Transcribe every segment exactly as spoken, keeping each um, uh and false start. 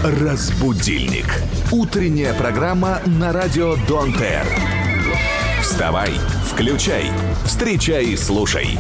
Разбудильник. Утренняя программа на радио Дон-Тер. Вставай, включай, встречай и слушай.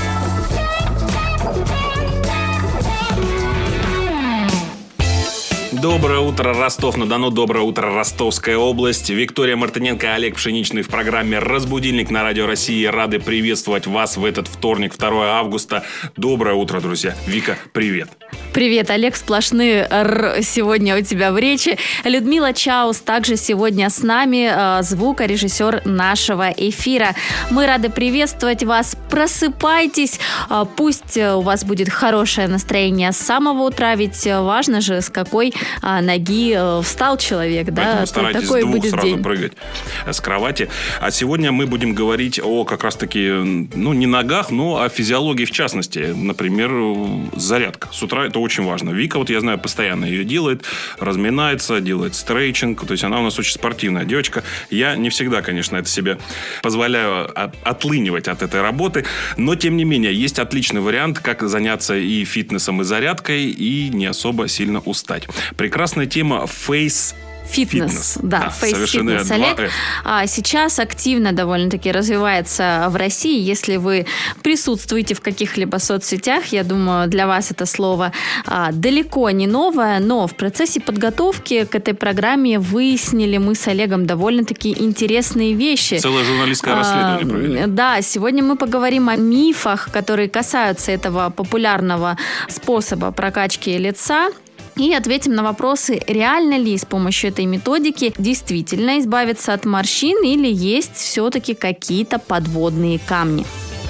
Доброе утро, Ростов-на-Дону, доброе утро, Ростовская область. Виктория Мартыненко, Олег Пшеничный в программе «Разбудильник» на Радио России. Рады приветствовать вас в этот вторник, второе августа. Доброе утро, друзья. Вика, привет. Привет, Олег, сплошные «р» сегодня у тебя в речи. Людмила Чаус также сегодня с нами, звукорежиссер нашего эфира. Мы рады приветствовать вас. Просыпайтесь, пусть у вас будет хорошее настроение с самого утра, ведь важно же, с какой ноги встал человек. Поэтому да? старайтесь Такой с двух будет сразу день. прыгать с кровати. А сегодня мы будем говорить о как раз-таки, ну, не ногах, но о физиологии в частности. Например, зарядка. С утра это очень важно. Вика, вот я знаю, постоянно ее делает, разминается, делает стрейчинг. То есть она у нас очень спортивная девочка. Я не всегда, конечно, это себе позволяю отлынивать от этой работы. Но, тем не менее, есть отличный вариант, как заняться и фитнесом, и зарядкой, и не особо сильно устать. Прекрасная тема фейс Фитнес, да, да, фейс-фитнес, Олег. А сейчас активно довольно-таки развивается в России. Если вы присутствуете в каких-либо соцсетях, я думаю, для вас это слово а, далеко не новое, но в процессе подготовки к этой программе выяснили мы с Олегом довольно-таки интересные вещи. Целое журналистское расследование а, провели. Да, сегодня мы поговорим о мифах, которые касаются этого популярного способа прокачки лица. И ответим на вопросы, реально ли с помощью этой методики действительно избавиться от морщин или есть все-таки какие-то подводные камни.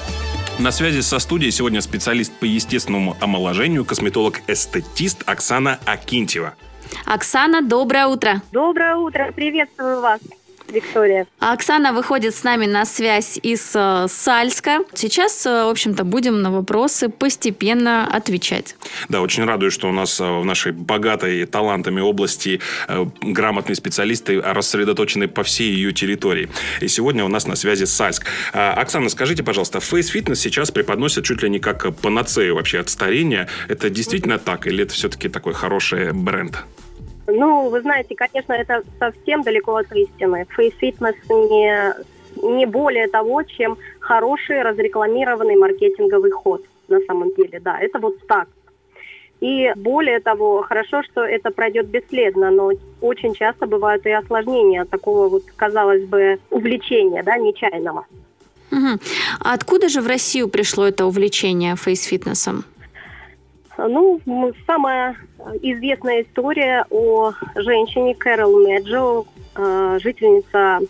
На связи со студией сегодня специалист по естественному омоложению, косметолог-эстетист Оксана Акинтьева. Оксана, доброе утро. Доброе утро, приветствую вас, Виктория. Оксана выходит с нами на связь из э, Сальска. Сейчас, э, в общем-то, будем на вопросы постепенно отвечать. Да, очень радуюсь, что у нас в нашей богатой талантами области э, грамотные специалисты рассредоточены по всей ее территории. И сегодня у нас на связи Сальск. А, Оксана, скажите, пожалуйста, фейс-фитнес сейчас преподносят чуть ли не как панацею вообще от старения. Это действительно так или это все-таки такой хороший бренд? Ну, вы знаете, конечно, это совсем далеко от истины. Фейс-фитнес не, не более того, чем хороший разрекламированный маркетинговый ход на самом деле. Да, это вот так. И более того, хорошо, что это пройдет бесследно, но очень часто бывают и осложнения от такого вот, казалось бы, увлечения, да, нечаянного. Угу. А откуда же в Россию пришло это увлечение фейс-фитнесом? Ну, самая известная история о женщине Кэрол Меджо, жительница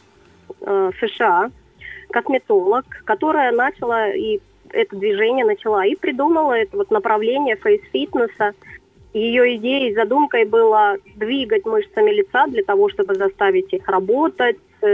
США, косметолог, которая начала, и это движение начала, и придумала это вот направление фейс-фитнеса. Ее идеей, задумкой было двигать мышцами лица для того, чтобы заставить их работать.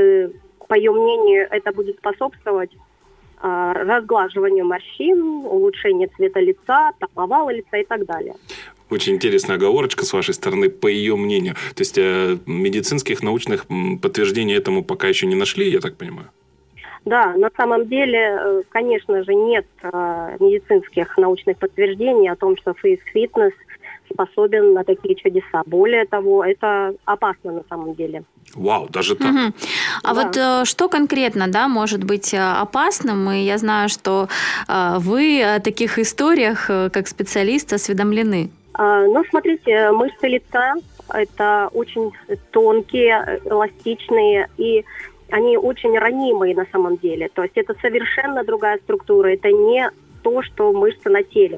По ее мнению, это будет способствовать разглаживанию морщин, улучшению цвета лица, там, овала лица и так далее. Очень интересная оговорочка с вашей стороны, по ее мнению. То есть, э, медицинских, научных подтверждений этому пока еще не нашли, я так понимаю? Да, на самом деле, конечно же, нет э, медицинских научных подтверждений о том, что фейс-фитнес способен на такие чудеса. Более того, это опасно на самом деле. Вау, даже так. Угу. А да. вот э, что конкретно, да, может быть э, опасным? И я знаю, что э, вы о таких историях, э, как специалист, осведомлены. А, ну, смотрите, мышцы лица – это очень тонкие, эластичные, и они очень ранимые на самом деле. То есть это совершенно другая структура, это не то, что мышцы на теле.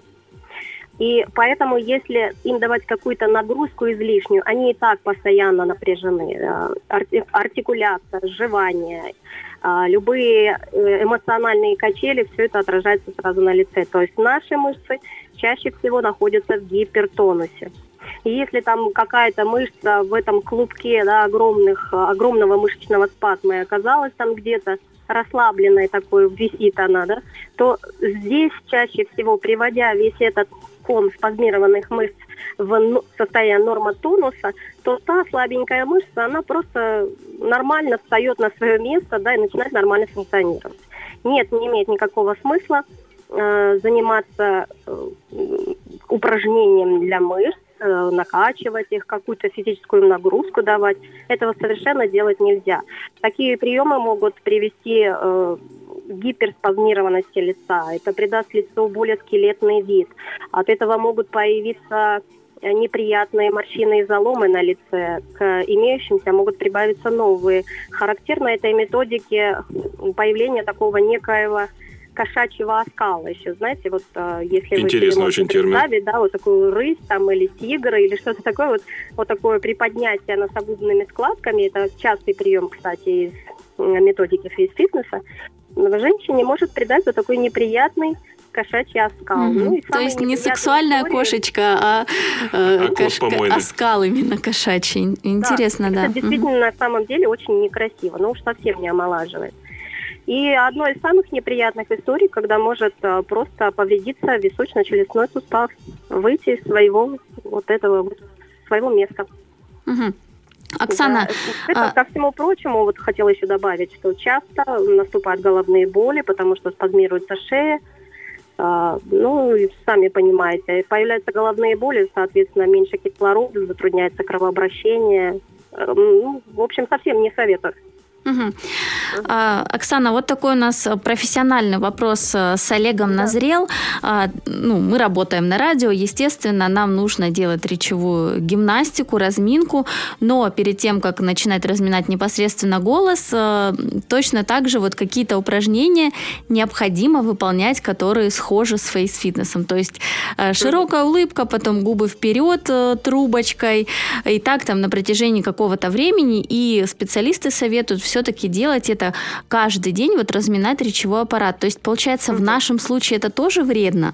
И поэтому, если им давать какую-то нагрузку излишнюю, они и так постоянно напряжены. Артикуляция, сживание, любые эмоциональные качели, все это отражается сразу на лице. То есть наши мышцы чаще всего находятся в гипертонусе. И если там какая-то мышца в этом клубке, да, огромных, огромного мышечного спазма и оказалась там где-то расслабленной такой, висит она, да, то здесь чаще всего, приводя весь этот ком спазмированных мышц в состояние нормотонуса, то та слабенькая мышца, она просто нормально встает на свое место, да, и начинает нормально функционировать. Нет, не имеет никакого смысла э, заниматься э, упражнением для мышц, накачивать их, какую-то физическую нагрузку давать. Этого совершенно делать нельзя. Такие приемы могут привести к гиперспазмированности лица. Это придаст лицу более скелетный вид. От этого могут появиться неприятные морщины и заломы на лице. К имеющимся могут прибавиться новые. Характерно этой методике появление такого некоего кошачьего оскала еще, знаете, вот если Интересный вы очень представить, да, вот такую рысь там или тигра или что-то такое, вот, вот такое приподнятие носогубными складками, это частый прием, кстати, из методики фейс-фитнеса, женщине может придать вот такой неприятный кошачий оскал. Mm-hmm. Ну, и то есть не сексуальная истории... кошечка, а, а кошка, оскал именно кошачий. Интересно, да. да. Это действительно mm-hmm. на самом деле очень некрасиво, но уж совсем не омолаживает. И одно из самых неприятных историй, когда может а, просто повредиться височно-челюстной сустав, выйти из своего вот этого своего места. Mm-hmm. Оксана, да. Это, ко всему прочему, вот хотела еще добавить, что часто наступают головные боли, потому что спазмируется шея. А, ну, сами понимаете, появляются головные боли, соответственно, меньше кислорода, затрудняется кровообращение. Ну, в общем, совсем не советую. Угу. А, Оксана, вот такой у нас профессиональный вопрос с Олегом да. назрел. А, ну, мы работаем на радио, естественно, нам нужно делать речевую гимнастику, разминку, но перед тем, как начинать разминать непосредственно голос, а, точно так же вот какие-то упражнения необходимо выполнять, которые схожи с фейс-фитнесом. То есть а, широкая улыбка, потом губы вперед а, трубочкой, и так там на протяжении какого-то времени, и специалисты советуют все все-таки делать это каждый день, вот разминать речевой аппарат. То есть, получается, в нашем случае это тоже вредно?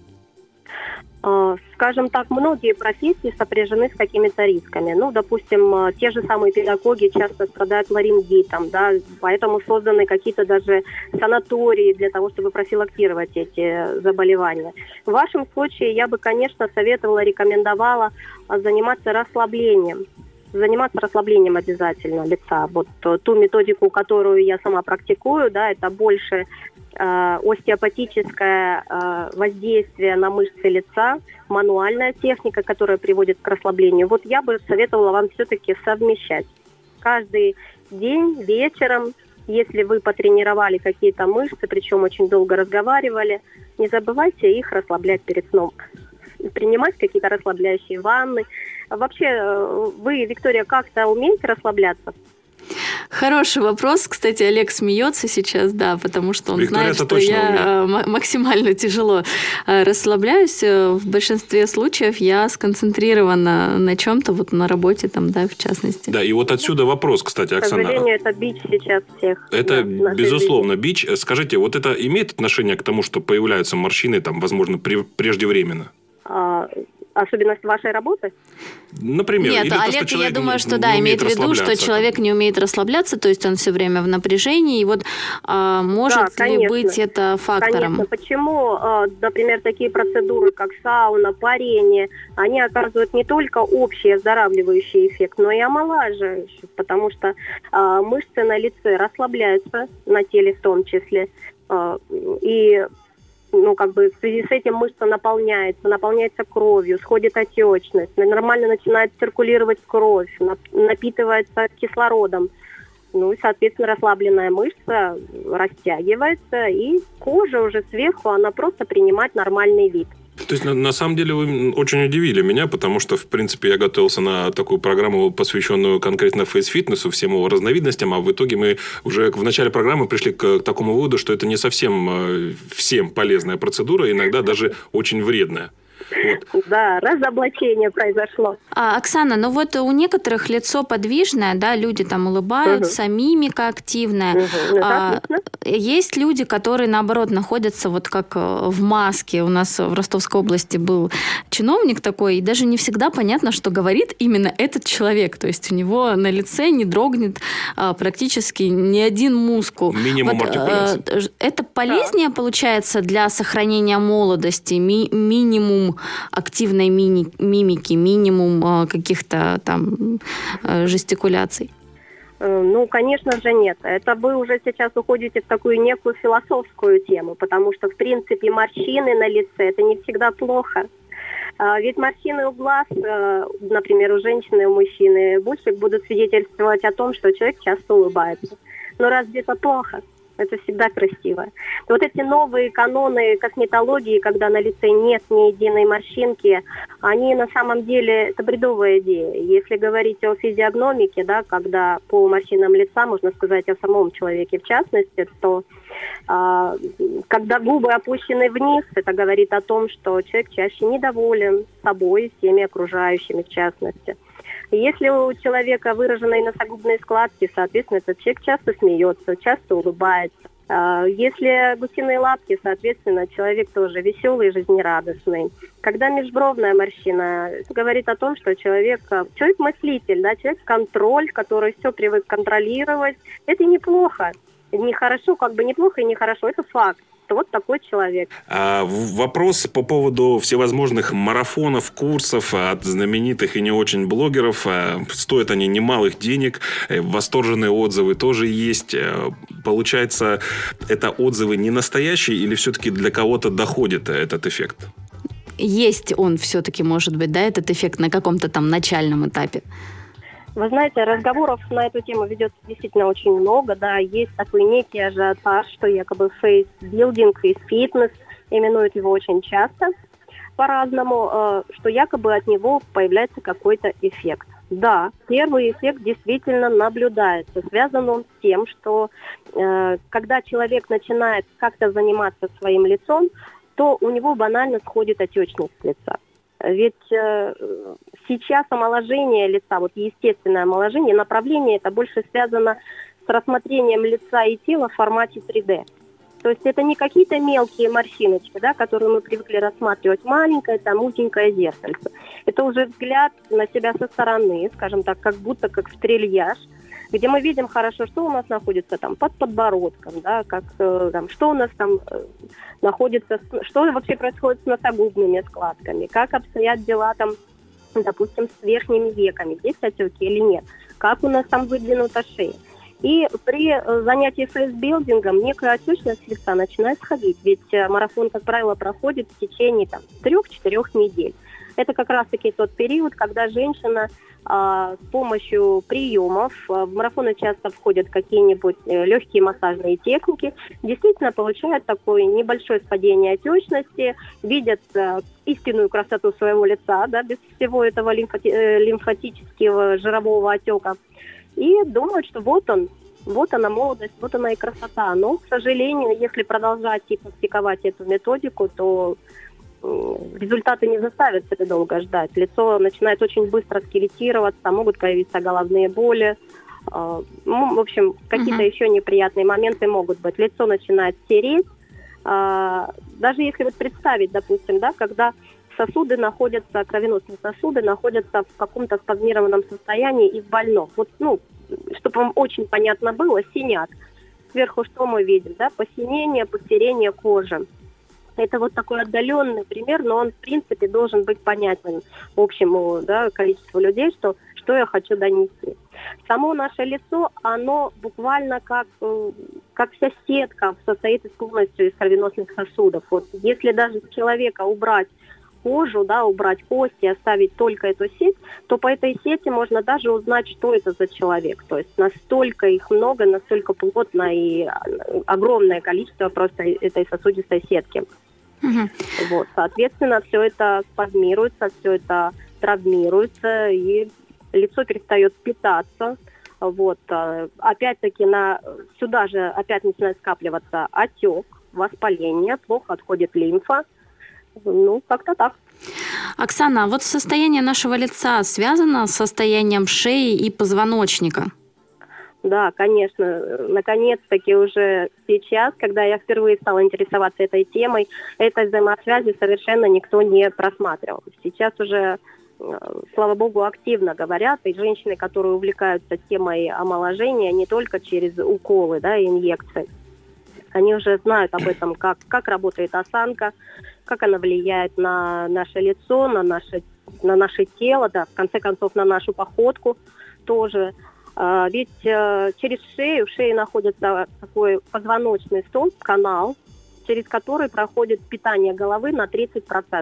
Скажем так, многие профессии сопряжены с какими-то рисками. Ну, допустим, те же самые педагоги часто страдают ларингитом, да, поэтому созданы какие-то даже санатории для того, чтобы профилактировать эти заболевания. В вашем случае я бы, конечно, советовала, рекомендовала заниматься расслаблением. Заниматься расслаблением обязательно лица. Вот ту методику, которую я сама практикую, да, это больше э, остеопатическое э, воздействие на мышцы лица, мануальная техника, которая приводит к расслаблению. Вот я бы советовала вам все-таки совмещать. Каждый день вечером, если вы потренировали какие-то мышцы, причем очень долго разговаривали, не забывайте их расслаблять перед сном. Принимать какие-то расслабляющие ванны. Вообще, вы, Виктория, как-то умеете расслабляться? Хороший вопрос. Кстати, Олег смеется сейчас, да, потому что он Виктория, знает, что я умеет. максимально тяжело расслабляюсь. В большинстве случаев я сконцентрирована на чем-то, вот на работе, там, да, в частности. Да, и вот отсюда вопрос, кстати, Оксана. К сожалению, это бич сейчас всех. Это, да, безусловно, бич. Скажите, вот это имеет отношение к тому, что появляются морщины, там, возможно, преждевременно? Особенность вашей работы? Например. Нет, или Олег, то, я думаю, что да, имеет в виду, что человек не умеет расслабляться, то есть он все время в напряжении. И вот а, может да, ли быть это фактором? Конечно. Почему, например, такие процедуры, как сауна, парение, они оказывают не только общий оздоравливающий эффект, но и омолаживающий, потому что а, мышцы на лице расслабляются, на теле в том числе, а, и ну, как бы в связи с этим мышца наполняется, наполняется кровью, сходит отечность, нормально начинает циркулировать кровь, напитывается кислородом. Ну и, соответственно, расслабленная мышца растягивается, и кожа уже сверху, она просто принимает нормальный вид. То есть, на, на самом деле, вы очень удивили меня, потому что, в принципе, я готовился на такую программу, посвященную конкретно фейс-фитнесу, всем его разновидностям, а в итоге мы уже в начале программы пришли к такому выводу, что это не совсем всем полезная процедура, иногда даже очень вредная. Вот. Да, разоблачение произошло. А, Оксана, ну вот у некоторых лицо подвижное, да, люди там улыбаются, угу. мимика активная. Угу. А, есть люди, которые, наоборот, находятся вот как в маске. У нас в Ростовской области был чиновник такой, и даже не всегда понятно, что говорит именно этот человек. То есть у него на лице не дрогнет а, практически ни один мускул. Минимум вот, артикуляции. А, это полезнее, да. получается, для сохранения молодости, ми- минимум активной мини- мимики, минимум каких-то там жестикуляций? Ну, конечно же, нет. Это вы уже сейчас уходите в такую некую философскую тему, потому что, в принципе, морщины на лице – это не всегда плохо. А, ведь морщины у глаз, э, например, у женщины и у мужчины, больше будут свидетельствовать о том, что человек часто улыбается. Но разве это плохо? Это всегда красиво. Вот эти новые каноны косметологии, когда на лице нет ни единой морщинки, они на самом деле, это бредовая идея. Если говорить о физиогномике, да, когда по морщинам лица, можно сказать о самом человеке в частности, то а, когда губы опущены вниз, это говорит о том, что человек чаще недоволен собой, всеми окружающими в частности. Если у человека выраженные носогубные складки, соответственно, этот человек часто смеется, часто улыбается. Если гусиные лапки, соответственно, человек тоже веселый, жизнерадостный. Когда межбровная морщина, это говорит о том, что человек, человек мыслитель, да, человек-контроль, который все привык контролировать. Это неплохо. Не хорошо, как бы неплохо и нехорошо, это факт. Вот такой человек. А вопрос по поводу всевозможных марафонов, курсов от знаменитых и не очень блогеров. Стоят они немалых денег. Восторженные отзывы тоже есть. Получается, это отзывы не настоящие или все-таки для кого-то доходит этот эффект? Есть он все-таки, может быть, да, этот эффект на каком-то там начальном этапе? Вы знаете, разговоров на эту тему ведется действительно очень много, да, есть такой некий ажиотаж, что якобы фейс-билдинг, фейс-фитнес, именуют его очень часто по-разному, что якобы от него появляется какой-то эффект. Да, первый эффект действительно наблюдается. Связан он с тем, что э, когда человек начинает как-то заниматься своим лицом, то у него банально сходит отечность лица. Ведь э, сейчас омоложение лица, вот естественное омоложение, направление это больше связано с рассмотрением лица и тела в формате три дэ. То есть это не какие-то мелкие морщиночки, да, которые мы привыкли рассматривать, маленькое, там, узенькое зеркальце. Это уже взгляд на себя со стороны, скажем так, как будто как в трильяж, где мы видим хорошо, что у нас находится там под подбородком, да, как, э, там, что у нас там э, находится, что вообще происходит с носогубными складками, как обстоят дела там, допустим, с верхними веками, есть отеки или нет, как у нас там выдвинута шея. И при занятии фейсбилдингом некая отечность лица начинает сходить, ведь марафон, как правило, проходит в течение там, трех-четырех недель. Это как раз-таки тот период, когда женщина а, с помощью приемов, а, в марафоны часто входят какие-нибудь э, легкие массажные техники, действительно получают такое небольшое спадение отечности, видят э, истинную красоту своего лица, да, без всего этого лимфати- э, лимфатического жирового отека, и думают, что вот он, вот она молодость, вот она и красота. Но, к сожалению, если продолжать и практиковать эту методику, то результаты не заставят себя долго ждать. Лицо начинает очень быстро скелетироваться, могут появиться головные боли. Ну, в общем, какие-то uh-huh. еще неприятные моменты могут быть. Лицо начинает сереть. Даже если вот представить, допустим, да, когда сосуды находятся, кровеносные сосуды находятся в каком-то спазмированном состоянии и в больном. Вот, ну, чтобы вам очень понятно было, синяк. Сверху что мы видим, да? Посинение, посерение кожи. Это вот такой отдаленный пример, но он, в принципе, должен быть понятен общему, да, количеству людей, что, что я хочу донести. Само наше лицо, оно буквально как, как вся сетка состоит полностью из кровеносных сосудов. Вот если даже человека убрать кожу, да, убрать кости, оставить только эту сеть, то по этой сети можно даже узнать, что это за человек. То есть настолько их много, настолько плотно и огромное количество просто этой сосудистой сетки. Угу. Вот, соответственно, все это спазмируется, все это травмируется, и лицо перестает питаться. Вот. Опять-таки на, сюда же опять начинает скапливаться отек, воспаление, плохо отходит лимфа. Ну, как-то так. Оксана, а вот состояние нашего лица связано с состоянием шеи и позвоночника? Да, конечно. Наконец-таки уже сейчас, когда я впервые стала интересоваться этой темой, этой взаимосвязи совершенно никто не просматривал. Сейчас уже, слава богу, активно говорят, и женщины, которые увлекаются темой омоложения не только через уколы, да, инъекции, они уже знают об этом, как, как работает осанка, как она влияет на наше лицо, на наше, на наше тело, да, в конце концов, на нашу походку тоже. А, ведь а, через шею, в шее находится такой позвоночный столб, канал, через который проходит питание головы на тридцать процентов.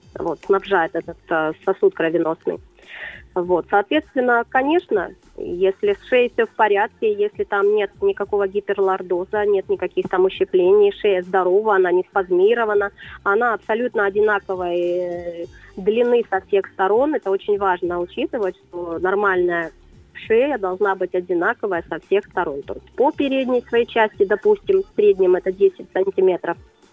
вот, снабжает этот э, сосуд кровеносный. Вот, соответственно, конечно, если с шеей все в порядке, если там нет никакого гиперлордоза, нет никаких там ущеплений, шея здорова, она не спазмирована, она абсолютно одинаковой длины со всех сторон. Это очень важно учитывать, что нормальная шея должна быть одинаковая со всех сторон. То есть по передней своей части, допустим, в среднем это десять сантиметров,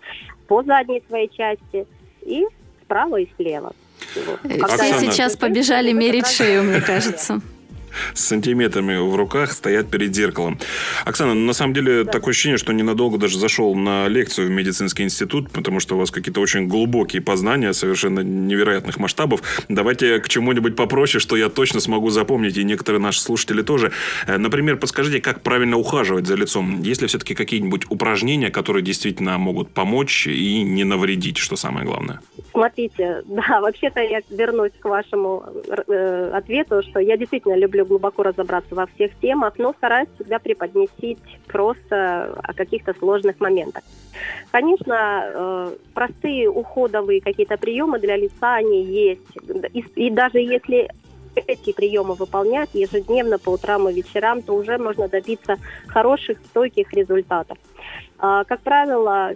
по задней своей части и справа и слева. Все Оксана, сейчас побежали мерить шею, мне кажется. С сантиметрами в руках стоят перед зеркалом. Оксана, на самом деле да. такое ощущение, что ненадолго даже зашел на лекцию в медицинский институт, потому что у вас какие-то очень глубокие познания, совершенно невероятных масштабов. Давайте к чему-нибудь попроще, что я точно смогу запомнить, и некоторые наши слушатели тоже. Например, подскажите, как правильно ухаживать за лицом? Есть ли все-таки какие-нибудь упражнения, которые действительно могут помочь и не навредить, что самое главное? Смотрите, да, вообще-то я вернусь к вашему э, ответу, что я действительно люблю глубоко разобраться во всех темах, но стараюсь всегда преподнести просто о каких-то сложных моментах. Конечно, э, простые уходовые какие-то приемы для лица, они есть. И, и даже если эти приемы выполнять ежедневно по утрам и вечерам, то уже можно добиться хороших, стойких результатов. Э, как правило,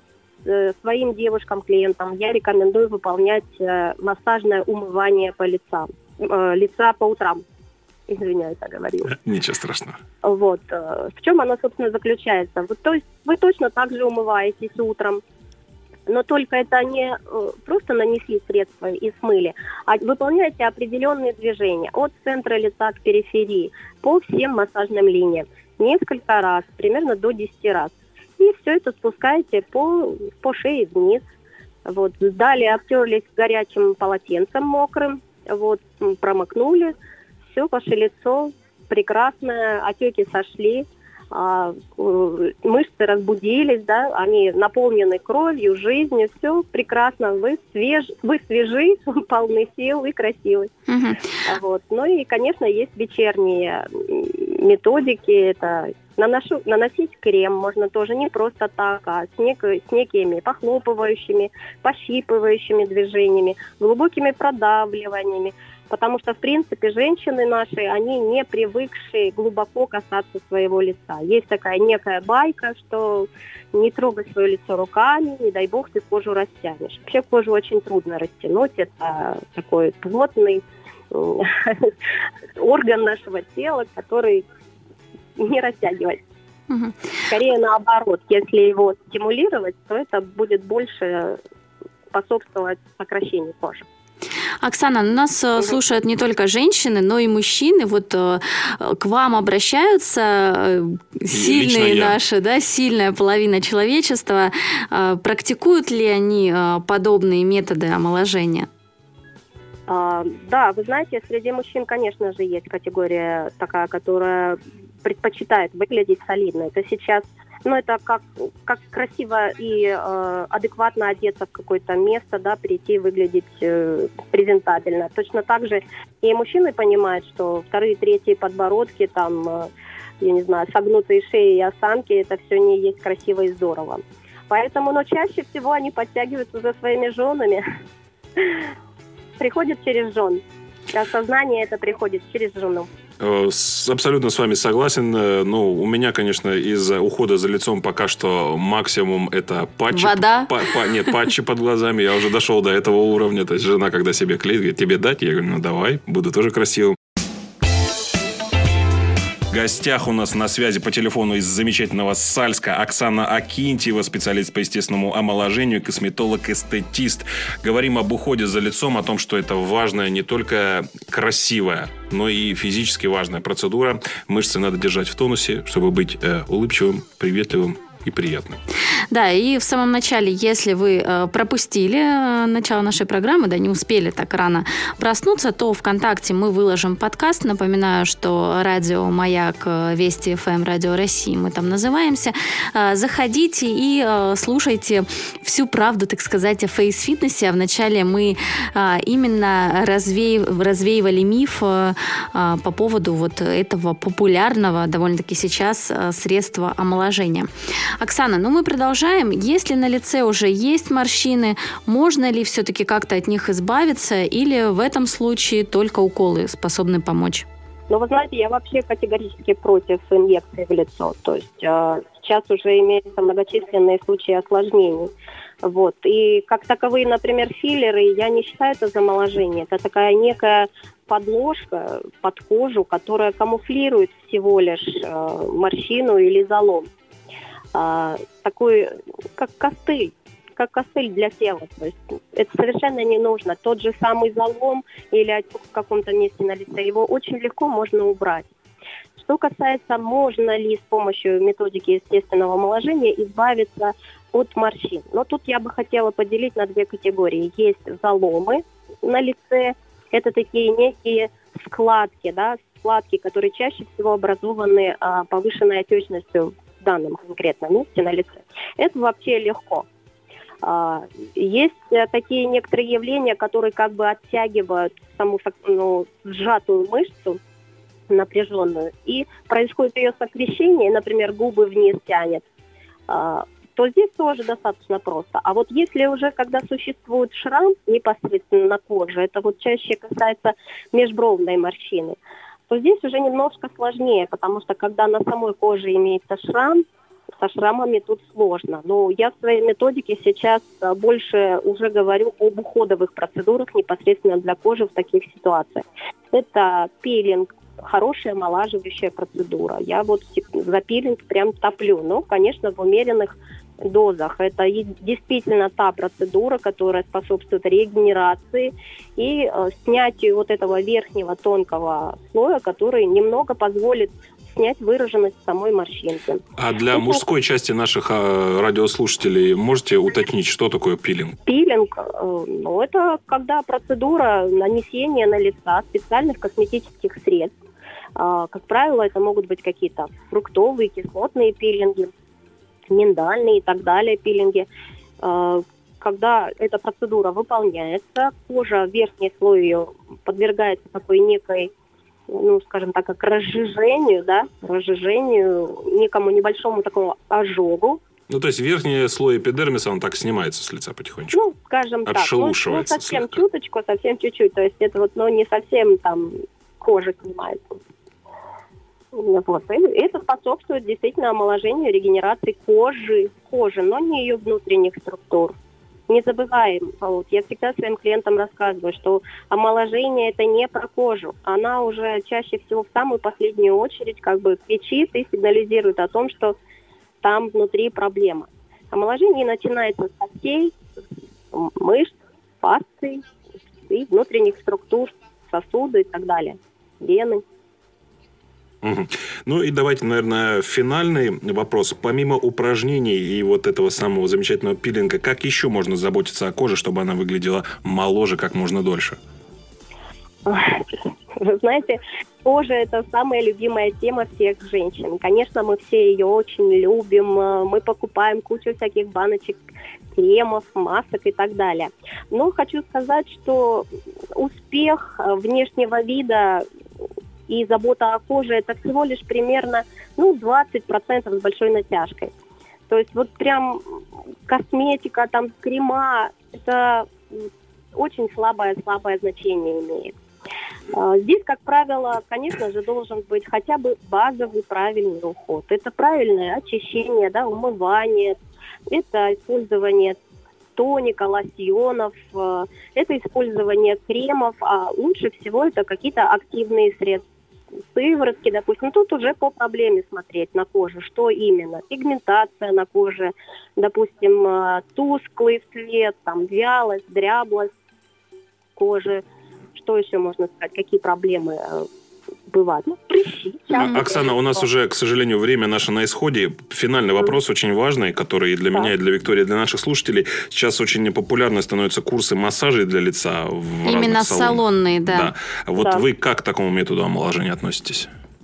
своим девушкам-клиентам я рекомендую выполнять э, массажное умывание по лицам, э, лица по утрам. Извиняюсь, я говорила. Ничего страшного. Вот. Э, в чем оно, собственно, заключается? Вы, то есть, вы точно так же умываетесь утром, но только это не э, просто нанесли средства и смыли, а выполняете определенные движения от центра лица к периферии по всем массажным линиям. Несколько раз, примерно до десяти раз. И все это спускаете по, по шее вниз. Вот. Далее обтерлись горячим полотенцем мокрым, вот, промокнули, все, ваше лицо прекрасное, отеки сошли, а, мышцы разбудились, да, они наполнены кровью, жизнью, все прекрасно, вы, свеж, вы свежи, полны сил и красивы. Uh-huh. Вот. Ну и, конечно, есть вечерние методики, это... Наношу, наносить крем можно тоже не просто так, а с, нек, с некими похлопывающими, пощипывающими движениями, глубокими продавливаниями. Потому что, в принципе, женщины наши, они не привыкшие глубоко касаться своего лица. Есть такая некая байка, что не трогай свое лицо руками, не дай бог ты кожу растянешь. Вообще кожу очень трудно растянуть, это такой плотный орган нашего тела, который... не растягивать. Угу. Скорее наоборот, если его стимулировать, то это будет больше способствовать сокращению кожи. Оксана, нас угу. слушают не только женщины, но и мужчины. Вот к вам обращаются сильные наши, да, сильная половина человечества. Практикуют ли они подобные методы омоложения? А, да, вы знаете, среди мужчин, конечно же, есть категория такая, которая предпочитает выглядеть солидно. Это сейчас, ну, это как, как красиво и э, адекватно одеться в какое-то место, да, прийти выглядеть э, презентабельно. Точно так же и мужчины понимают, что вторые, третьи подбородки, там, э, я не знаю, согнутые шеи и осанки, это все не есть красиво и здорово. Поэтому, но чаще всего они подтягиваются за своими женами. Приходит через жен. Осознание это приходит через жену. Абсолютно с вами согласен. Ну, у меня, конечно, из-за ухода за лицом пока что максимум это патчи. Вода? Па- па- нет, патчи под глазами. Я уже дошел до этого уровня. То есть жена, когда себе клеит, говорит, тебе дать? Я говорю, ну давай, буду тоже красивым. В гостях у нас на связи по телефону из замечательного Сальска Оксана Акинтьева, специалист по естественному омоложению, косметолог-эстетист. Говорим об уходе за лицом, о том, что это важная, не только красивая, но и физически важная процедура. Мышцы надо держать в тонусе, чтобы быть э, улыбчивым, приветливым и приятным. Да, и в самом начале, если вы э, пропустили э, начало нашей программы, да, не успели так рано проснуться, то ВКонтакте мы выложим подкаст. Напоминаю, что радио «Маяк», Вести эф эм, Радио России, мы там называемся. Э, заходите и э, слушайте всю правду, так сказать, о фейс-фитнесе. Вначале мы э, именно разве... развеивали миф э, э, по поводу вот этого популярного, довольно-таки сейчас, э, средства омоложения. Оксана, ну мы продолжаем. Если на лице уже есть морщины, можно ли все-таки как-то от них избавиться, или в этом случае только уколы способны помочь? Но вы знаете, я вообще категорически против инъекций в лицо. То есть э, сейчас уже имеются многочисленные случаи осложнений. Вот. И как таковые, например, филлеры, я не считаю это замоложение. Это такая некая подложка под кожу, которая камуфлирует всего лишь э, морщину или залом. Э, такой, как костыль. как костыль для тела. То есть это совершенно не нужно. Тот же самый залом или отек в каком-то месте на лице, его очень легко можно убрать. Что касается, можно ли с помощью методики естественного омоложения избавиться от морщин. Но тут я бы хотела поделить на две категории. Есть заломы на лице, это такие некие складки, да, складки, которые чаще всего образованы а, повышенной отечностью в данном конкретном месте на лице. Это вообще легко. Есть такие некоторые явления, которые как бы оттягивают саму ну, сжатую мышцу, напряженную, и происходит ее сокращение, например, губы вниз тянет, то здесь тоже достаточно просто. А вот если уже, когда существует шрам непосредственно на коже, это вот чаще касается межбровной морщины, то здесь уже немножко сложнее, потому что когда на самой коже имеется шрам, со шрамами тут сложно. Но я в своей методике сейчас больше уже говорю об уходовых процедурах непосредственно для кожи в таких ситуациях. Это пилинг, хорошая омолаживающая процедура. Я вот за пилинг прям топлю. Но, конечно, в умеренных дозах. Это действительно та процедура, которая способствует регенерации и э, снятию вот этого верхнего тонкого слоя, который немного позволит снять выраженность самой морщинки. А для ну, мужской части наших э, радиослушателей можете уточнить, что такое пилинг? Пилинг, э, ну, это когда процедура нанесения на лица специальных косметических средств. Э, как правило, это могут быть какие-то фруктовые, кислотные пилинги, миндальные и так далее пилинги. Э, когда эта процедура выполняется, кожа, верхний слой ее подвергается такой некой, ну, скажем так, как разжижению, да, разжижению, некому небольшому такому ожогу. Ну, то есть верхний слой эпидермиса, он так снимается с лица потихонечку? Ну, скажем так. Отшелушивается. Ну, совсем слегка. чуточку, совсем чуть-чуть. То есть это вот, ну, не совсем там кожа снимается. Вот. И это способствует действительно омоложению, регенерации кожи, кожи, но не ее внутренних структур. Не забываем, вот, я всегда своим клиентам рассказываю, что омоложение это не про кожу. Она уже чаще всего в самую последнюю очередь как бы кричит и сигнализирует о том, что там внутри проблема. Омоложение начинается с костей, мышц, фасций и внутренних структур, сосуды и так далее, вены. Угу. Ну и давайте, наверное, финальный вопрос. Помимо упражнений и вот этого самого замечательного пилинга, как еще можно заботиться о коже, чтобы она выглядела моложе как можно дольше? Вы знаете, кожа – это самая любимая тема всех женщин. Конечно, мы все ее очень любим. Мы покупаем кучу всяких баночек, кремов, масок и так далее. Но хочу сказать, что успех внешнего вида и забота о коже – это всего лишь примерно ну, двадцать процентов с большой натяжкой. То есть вот прям косметика, там, крема – это очень слабое-слабое значение имеет. Здесь, как правило, конечно же, должен быть хотя бы базовый правильный уход. Это правильное очищение, да, умывание, это использование тоника, лосьонов, это использование кремов, а лучше всего это какие-то активные средства. Сыворотки, допустим, тут уже по проблеме смотреть на коже, что именно. Пигментация на коже, допустим, тусклый цвет, там, вялость, дряблость кожи. Что еще можно сказать, какие проблемы бывают? Ну, прыщи. Оксана, у нас уже, к сожалению, время наше на исходе. Финальный вопрос очень важный, который и для да. меня, и для Виктории, и для наших слушателей. Сейчас очень популярны становятся курсы массажей для лица. В Именно салонные, да. да. Вот да. вы как к такому методу омоложения относитесь?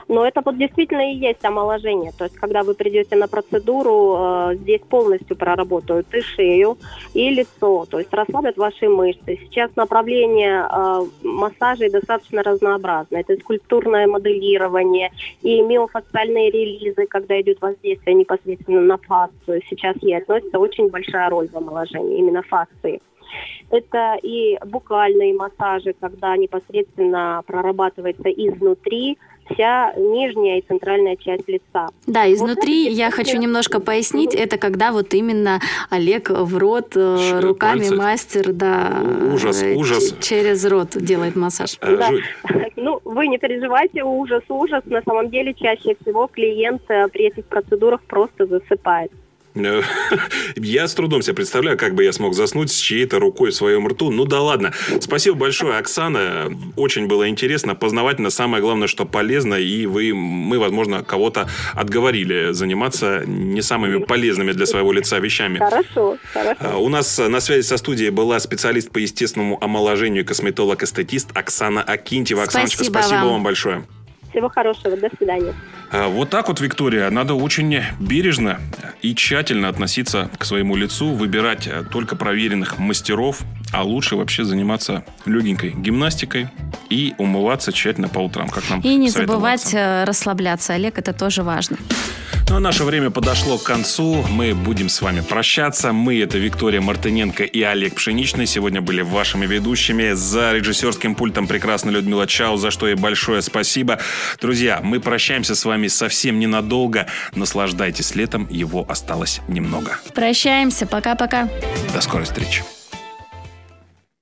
Но это вот действительно и есть омоложение. То есть, когда вы придете на процедуру, э, здесь полностью проработают и шею, и лицо. То есть, расслабят ваши мышцы. Сейчас направление э, массажей достаточно разнообразное. Это скульптурное моделирование и миофасциальные релизы, когда идет воздействие непосредственно на фасцию. Сейчас ей относится очень большая роль в омоложении, именно фасции. Это и букальные массажи, когда непосредственно прорабатывается изнутри вся нижняя и центральная часть лица. Да, изнутри вот я хочу немножко пояснить, это когда вот именно Олег в рот Ш- руками пальцы. Мастер, да, ужас, ч- ужас. через рот делает массаж. Да. Ну, вы не переживайте, ужас, ужас. На самом деле чаще всего клиент при этих процедурах просто засыпает. Я с трудом себе представляю, как бы я смог заснуть с чьей-то рукой в своем рту. Ну да ладно. Спасибо большое, Оксана. Очень было интересно, познавательно. Самое главное, что полезно. И вы, мы, возможно, кого-то отговорили заниматься не самыми полезными для своего лица вещами. Хорошо, хорошо. У нас на связи со студией была специалист по естественному омоложению, косметолог-эстетист Оксана Акинтьева. Оксаночка, спасибо, спасибо вам. вам большое. Всего хорошего, до свидания. Вот так вот, Виктория, надо очень бережно и тщательно относиться к своему лицу, выбирать только проверенных мастеров, а лучше вообще заниматься легенькой гимнастикой и умываться тщательно по утрам, как нам И не советовал забывать Оксана. расслабляться, Олег, это тоже важно. Ну, а наше время подошло к концу. Мы будем с вами прощаться. Мы — это Виктория Мартыненко и Олег Пшеничный. Сегодня были вашими ведущими. За режиссерским пультом прекрасная Людмила Чаус, за что ей большое спасибо. Друзья, мы прощаемся с вами совсем ненадолго. Наслаждайтесь летом, его осталось немного. Прощаемся, пока-пока. До скорой встречи.